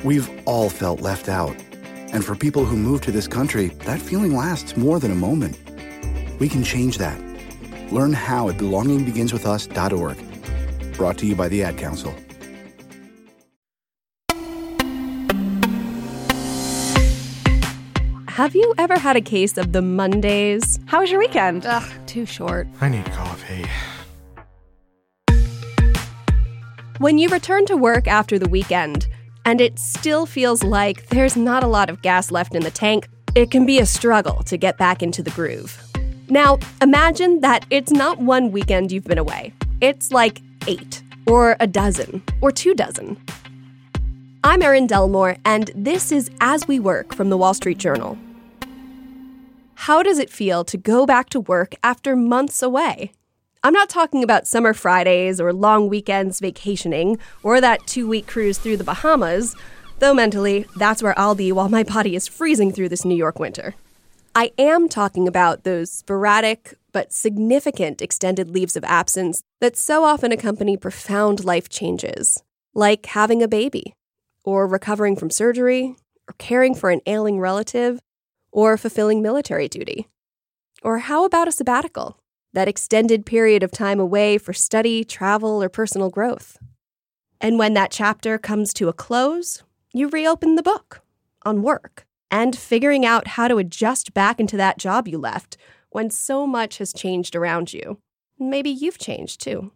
We've all felt left out. And for people who move to this country, that feeling lasts more than a moment. We can change that. Learn how at belongingbeginswithus.org. Brought to you by the Ad Council. Have you ever had a case of the Mondays? How was your weekend? Ugh, too short. I need coffee. When you return to work after the weekend, and it still feels like there's not a lot of gas left in the tank, it can be a struggle to get back into the groove. Now, imagine that it's not one weekend you've been away. It's like 8, or a dozen, or 24. I'm Erin Delmore, and this is As We Work from the Wall Street Journal. How does it feel to go back to work after months away? I'm not talking about summer Fridays or long weekends vacationing or that 2-week cruise through the Bahamas, though mentally, that's where I'll be while my body is freezing through this New York winter. I am talking about those sporadic but significant extended leaves of absence that so often accompany profound life changes, like having a baby, or recovering from surgery, or caring for an ailing relative, or fulfilling military duty. Or how about a sabbatical? That extended period of time away for study, travel, or personal growth. And when that chapter comes to a close, you reopen the book on work and figuring out how to adjust back into that job you left when so much has changed around you. Maybe you've changed too.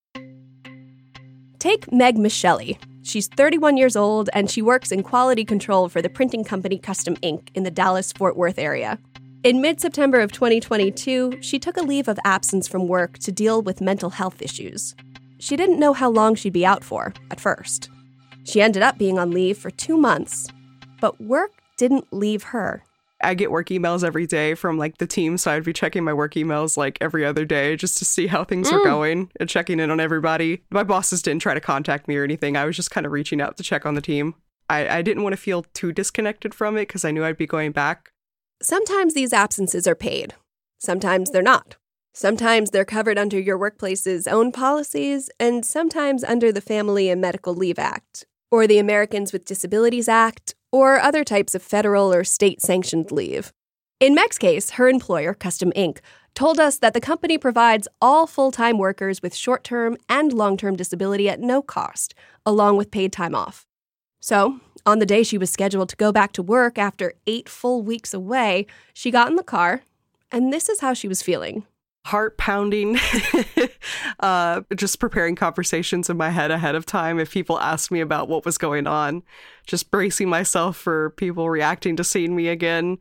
Take Meg Michelli. She's 31 years old and she works in quality control for the printing company Custom Ink in the Dallas-Fort Worth area. In mid-September of 2022, she took a leave of absence from work to deal with mental health issues. She didn't know how long she'd be out for at first. She ended up being on leave for 2 months, but work didn't leave her. I get work emails every day from the team, so I'd be checking my work emails every other day just to see how things are going and checking in on everybody. My bosses didn't try to contact me or anything. I was just kind of reaching out to check on the team. I didn't want to feel too disconnected from it because I knew I'd be going back. Sometimes these absences are paid. Sometimes they're not. Sometimes they're covered under your workplace's own policies, and sometimes under the Family and Medical Leave Act, or the Americans with Disabilities Act, or other types of federal or state-sanctioned leave. In Meg's case, her employer, Custom Ink, told us that the company provides all full-time workers with short-term and long-term disability at no cost, along with paid time off. So, on the day she was scheduled to go back to work after 8 full weeks away, she got in the car, and this is how she was feeling. Heart pounding, just preparing conversations in my head ahead of time if people asked me about what was going on, just bracing myself for people reacting to seeing me again,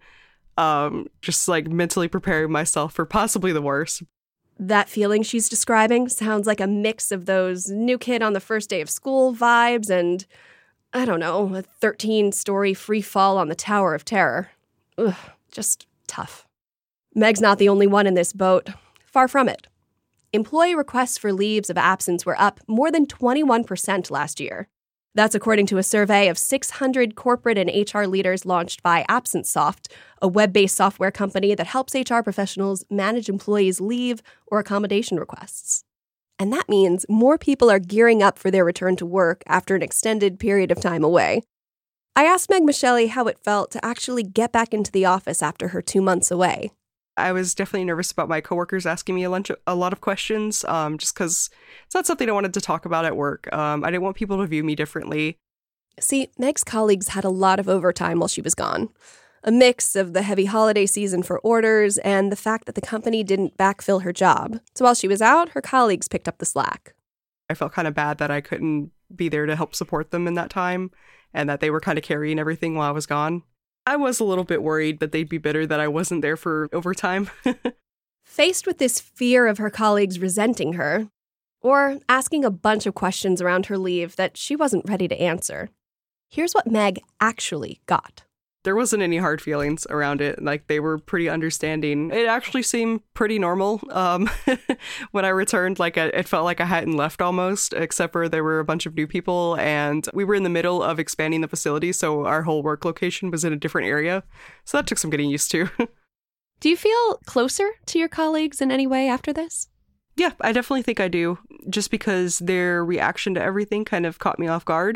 just mentally preparing myself for possibly the worst. That feeling she's describing sounds like a mix of those new kid on the first day of school vibes and, I don't know, a 13-story free fall on the Tower of Terror. Ugh, just tough. Meg's not the only one in this boat. Far from it. Employee requests for leaves of absence were up more than 21% last year. That's according to a survey of 600 corporate and HR leaders launched by AbsenceSoft, a web-based software company that helps HR professionals manage employees' leave or accommodation requests. And that means more people are gearing up for their return to work after an extended period of time away. I asked Meg Michelli how it felt to actually get back into the office after her 2 months away. I was definitely nervous about my coworkers asking me a lot of questions, just because it's not something I wanted to talk about at work. I didn't want people to view me differently. See, Meg's colleagues had a lot of overtime while she was gone. A mix of the heavy holiday season for orders and the fact that the company didn't backfill her job. So while she was out, her colleagues picked up the slack. I felt kind of bad that I couldn't be there to help support them in that time and that they were kind of carrying everything while I was gone. I was a little bit worried that they'd be bitter that I wasn't there for overtime. Faced with this fear of her colleagues resenting her, or asking a bunch of questions around her leave that she wasn't ready to answer, here's what Meg actually got. There wasn't any hard feelings around it. They were pretty understanding. It actually seemed pretty normal. When I returned, it felt like I hadn't left almost, except for there were a bunch of new people and we were in the middle of expanding the facility. So our whole work location was in a different area. So that took some getting used to. Do you feel closer to your colleagues in any way after this? Yeah, I definitely think I do. Just because their reaction to everything kind of caught me off guard.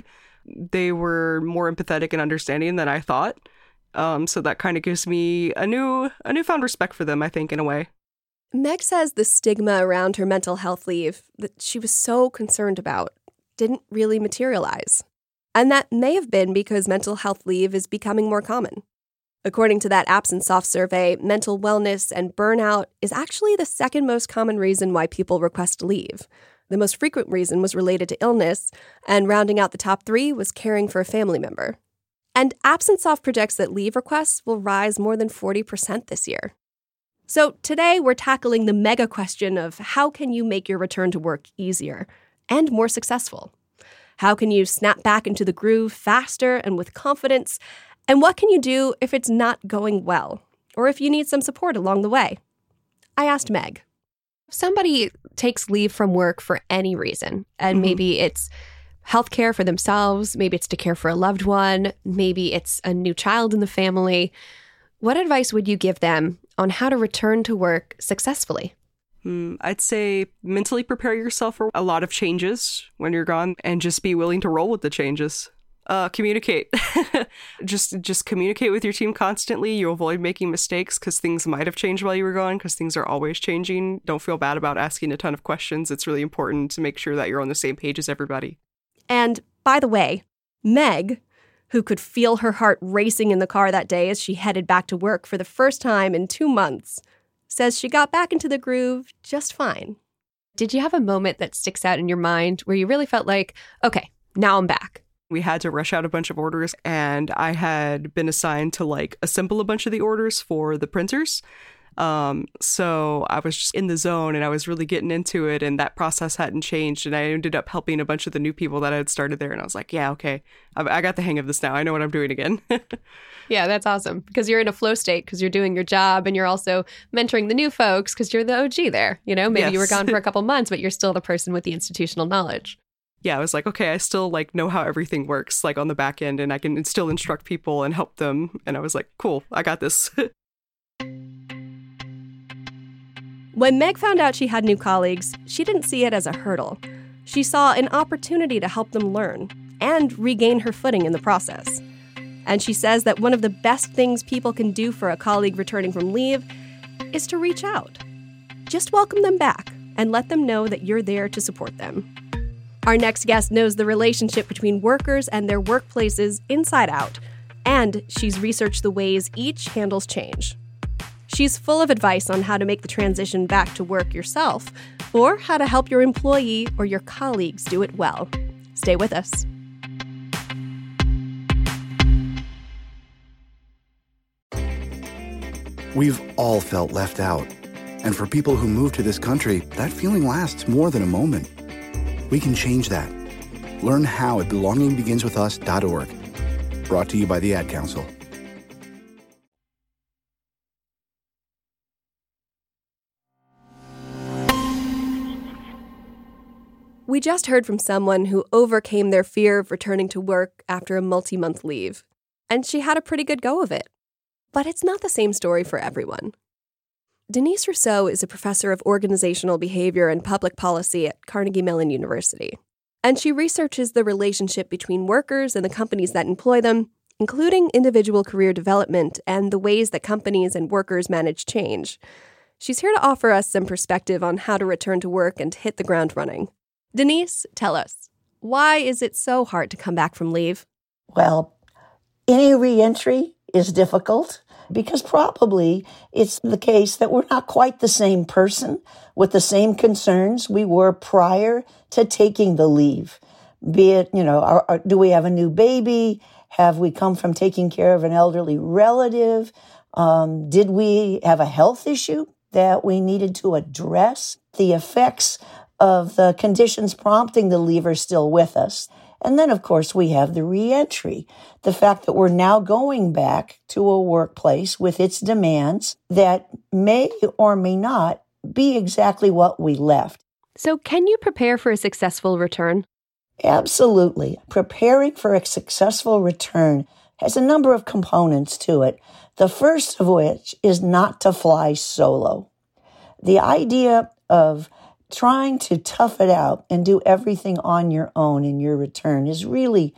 They were more empathetic and understanding than I thought. So that kind of gives me a newfound respect for them, I think, in a way. Meg says the stigma around her mental health leave that she was so concerned about didn't really materialize. And that may have been because mental health leave is becoming more common. According to that AbsenSoft survey, mental wellness and burnout is actually the second most common reason why people request leave. The most frequent reason was related to illness, and rounding out the top 3 was caring for a family member. And AbsenSoft projects that leave requests will rise more than 40% this year. So today we're tackling the mega question of how can you make your return to work easier and more successful? How can you snap back into the groove faster and with confidence? And what can you do if it's not going well, or if you need some support along the way? I asked Meg. If somebody takes leave from work for any reason, and maybe it's healthcare for themselves, maybe it's to care for a loved one, maybe it's a new child in the family, what advice would you give them on how to return to work successfully? I'd say mentally prepare yourself for a lot of changes when you're gone and just be willing to roll with the changes. Communicate. just communicate with your team constantly. You avoid making mistakes because things might have changed while you were gone, because things are always changing. Don't feel bad about asking a ton of questions. It's really important to make sure that you're on the same page as everybody. And by the way, Meg, who could feel her heart racing in the car that day as she headed back to work for the first time in 2 months, says she got back into the groove just fine. Did you have a moment that sticks out in your mind where you really felt like, okay, now I'm back? We had to rush out a bunch of orders, and I had been assigned to assemble a bunch of the orders for the printers. So I was just in the zone and I was really getting into it, and that process hadn't changed. And I ended up helping a bunch of the new people that had started there. And I was like, yeah, okay, I got the hang of this now. I know what I'm doing again. Yeah, that's awesome, because you're in a flow state because you're doing your job and you're also mentoring the new folks because you're the OG there. You know, maybe you were gone for a couple months, but you're still the person with the institutional knowledge. Yeah, I was like, okay, I still know how everything works on the back end, and I can still instruct people and help them. And I was like, cool, I got this. When Meg found out she had new colleagues, she didn't see it as a hurdle. She saw an opportunity to help them learn and regain her footing in the process. And she says that one of the best things people can do for a colleague returning from leave is to reach out. Just welcome them back and let them know that you're there to support them. Our next guest knows the relationship between workers and their workplaces inside out, and she's researched the ways each handles change. She's full of advice on how to make the transition back to work yourself, or how to help your employee or your colleagues do it well. Stay with us. We've all felt left out. And for people who move to this country, that feeling lasts more than a moment. We can change that. Learn how at belongingbeginswithus.org. Brought to you by the Ad Council. We just heard from someone who overcame their fear of returning to work after a multi-month leave, and she had a pretty good go of it. But it's not the same story for everyone. Denise Rousseau is a professor of organizational behavior and public policy at Carnegie Mellon University, and she researches the relationship between workers and the companies that employ them, including individual career development and the ways that companies and workers manage change. She's here to offer us some perspective on how to return to work and hit the ground running. Denise, tell us, why is it so hard to come back from leave? Well, any reentry is difficult because probably it's the case that we're not quite the same person with the same concerns we were prior to taking the leave. Be it, do we have a new baby? Have we come from taking care of an elderly relative? Did we have a health issue that we needed to address? The effects of the conditions prompting the leave are still with us. And then, of course, we have the reentry, the fact that we're now going back to a workplace with its demands that may or may not be exactly what we left. So can you prepare for a successful return? Absolutely. Preparing for a successful return has a number of components to it, the first of which is not to fly solo. The idea of trying to tough it out and do everything on your own in your return is really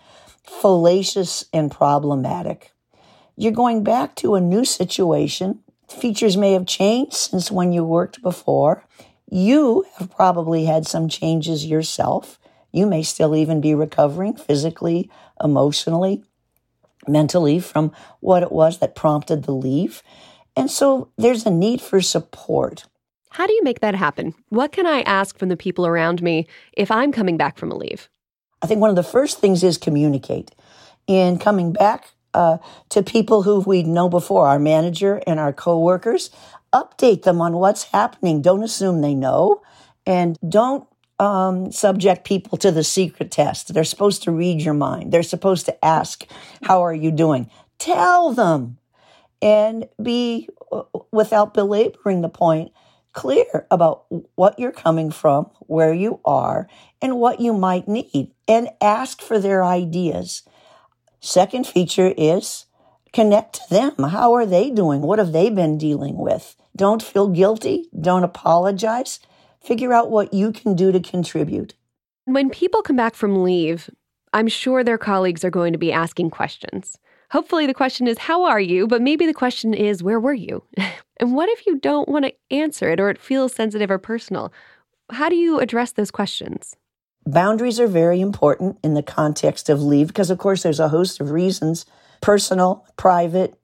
fallacious and problematic. You're going back to a new situation. Features may have changed since when you worked before. You have probably had some changes yourself. You may still even be recovering physically, emotionally, mentally from what it was that prompted the leave. And so there's a need for support. How do you make that happen? What can I ask from the people around me if I'm coming back from a leave? I think one of the first things is communicate. In coming back to people who we know before, our manager and our coworkers, update them on what's happening. Don't assume they know, and don't subject people to the secret test. They're supposed to read your mind. They're supposed to ask, how are you doing? Tell them, and be, without belaboring the point, clear about what you're coming from, where you are, and what you might need, and ask for their ideas. Second feature is connect to them. How are they doing? What have they been dealing with? Don't feel guilty. Don't apologize. Figure out what you can do to contribute. When people come back from leave, I'm sure their colleagues are going to be asking questions. Hopefully the question is, how are you? But maybe the question is, where were you? And what if you don't want to answer it or it feels sensitive or personal? How do you address those questions? Boundaries are very important in the context of leave because, of course, there's a host of reasons, personal, private,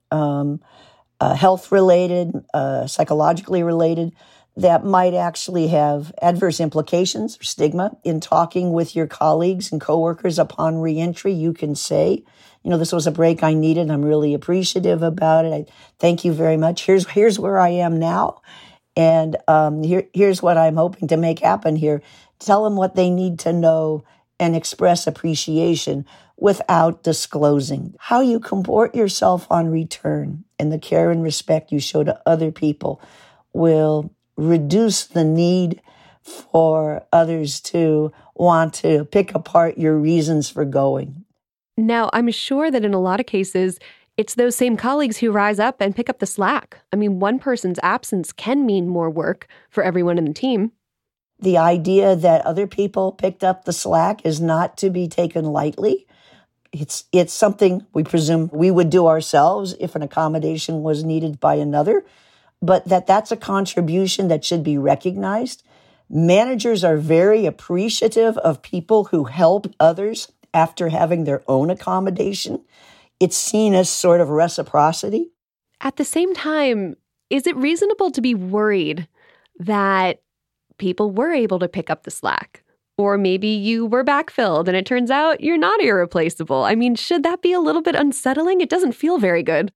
health-related, psychologically related, that might actually have adverse implications or stigma. In talking with your colleagues and coworkers upon reentry, you can say, this was a break I needed. I'm really appreciative about it. I thank you very much. Here's where I am now. And here's what I'm hoping to make happen here. Tell them what they need to know and express appreciation without disclosing. How you comport yourself on return and the care and respect you show to other people will reduce the need for others to want to pick apart your reasons for going. Now, I'm sure that in a lot of cases, it's those same colleagues who rise up and pick up the slack. I mean, one person's absence can mean more work for everyone in the team. The idea that other people picked up the slack is not to be taken lightly. It's something we presume we would do ourselves if an accommodation was needed by another, but that's a contribution that should be recognized. Managers are very appreciative of people who help others after having their own accommodation. It's seen as sort of reciprocity. At the same time, is it reasonable to be worried that people were able to pick up the slack? Or maybe you were backfilled and it turns out you're not irreplaceable. I mean, should that be a little bit unsettling? It doesn't feel very good.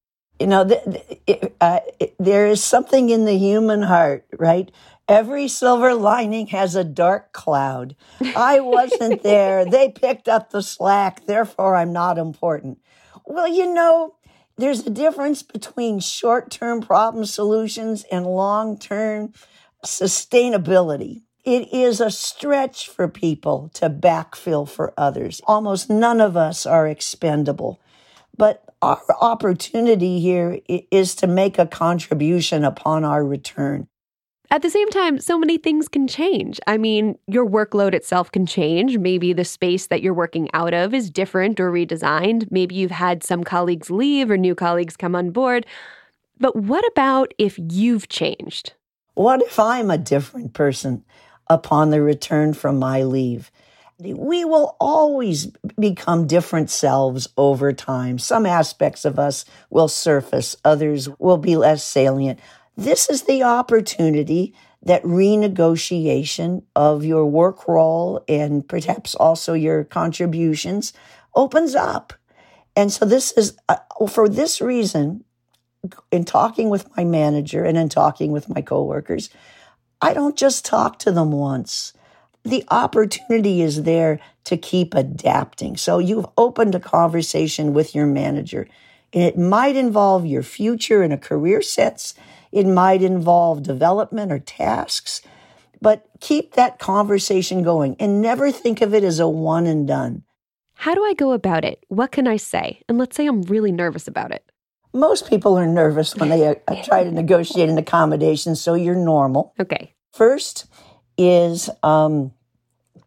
There is something in the human heart, right? Every silver lining has a dark cloud. I wasn't there. They picked up the slack. Therefore, I'm not important. Well, there's a difference between short-term problem solutions and long-term sustainability. It is a stretch for people to backfill for others. Almost none of us are expendable. But our opportunity here is to make a contribution upon our return. At the same time, so many things can change. I mean, your workload itself can change. Maybe the space that you're working out of is different or redesigned. Maybe you've had some colleagues leave or new colleagues come on board. But what about if you've changed? What if I'm a different person upon the return from my leave? We will always become different selves over time. Some aspects of us will surface, others will be less salient. This is the opportunity that renegotiation of your work role and perhaps also your contributions opens up. And so this is, for this reason, in talking with my manager and in talking with my coworkers, I don't just talk to them once. The opportunity is there to keep adapting. So you've opened a conversation with your manager, and it might involve your future and a career sets. It might involve development or tasks, but keep that conversation going and never think of it as a one and done. How do I go about it? What can I say? And let's say I'm really nervous about it. Most people are nervous when they try to negotiate an accommodation, so you're normal. Okay. First is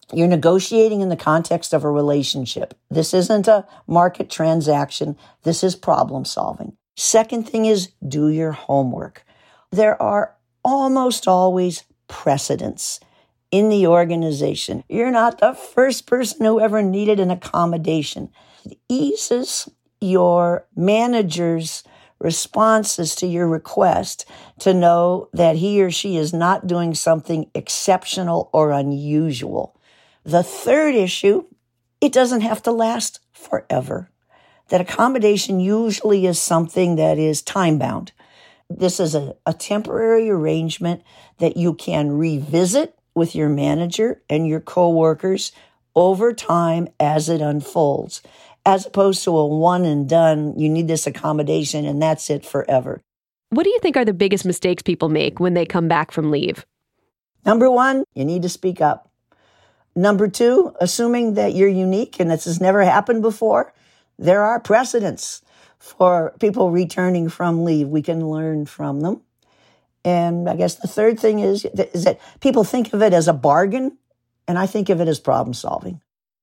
You're negotiating in the context of a relationship. This isn't a market transaction. This is problem solving. Second thing is do your homework. There are almost always precedents in the organization. You're not the first person who ever needed an accommodation. It eases your manager's responses to your request to know that he or she is not doing something exceptional or unusual. The third issue, it doesn't have to last forever. That accommodation usually is something that is time-bound. This is a temporary arrangement that you can revisit with your manager and your coworkers over time as it unfolds, as opposed to a one and done, you need this accommodation and that's it forever. What do you think are the biggest mistakes people make when they come back from leave? Number one, you need to speak up. Number two, assuming that you're unique and this has never happened before, there are precedents for people returning from leave. We can learn from them. And I guess the third thing is that people think of it as a bargain, and I think of it as problem solving.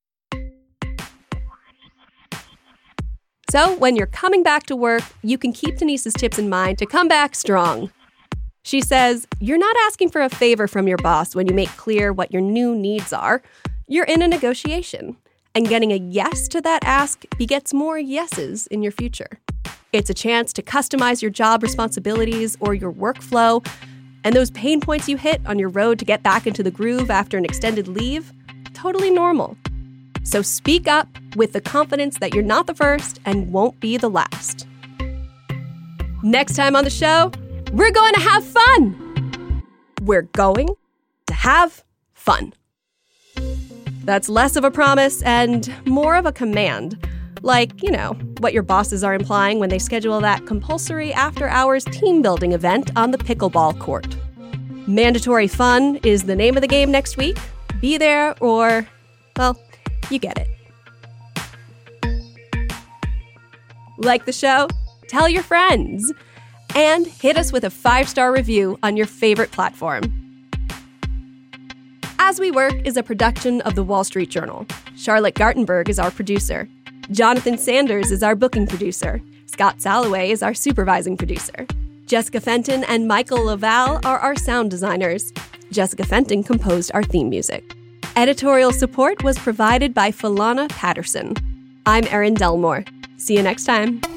So when you're coming back to work, you can keep Denise's tips in mind to come back strong. She says, you're not asking for a favor from your boss when you make clear what your new needs are. You're in a negotiation. And getting a yes to that ask begets more yeses in your future. It's a chance to customize your job responsibilities or your workflow. And those pain points you hit on your road to get back into the groove after an extended leave, totally normal. So speak up with the confidence that you're not the first and won't be the last. Next time on the show, we're going to have fun. We're going to have fun. That's less of a promise and more of a command. Like, what your bosses are implying when they schedule that compulsory after-hours team-building event on the pickleball court. Mandatory fun is the name of the game next week. Be there or, well, you get it. Like the show? Tell your friends. And hit us with a 5-star review on your favorite platform. As We Work is a production of The Wall Street Journal. Charlotte Gartenberg is our producer. Jonathan Sanders is our booking producer. Scott Salloway is our supervising producer. Jessica Fenton and Michael Laval are our sound designers. Jessica Fenton composed our theme music. Editorial support was provided by Falana Patterson. I'm Erin Delmore. See you next time.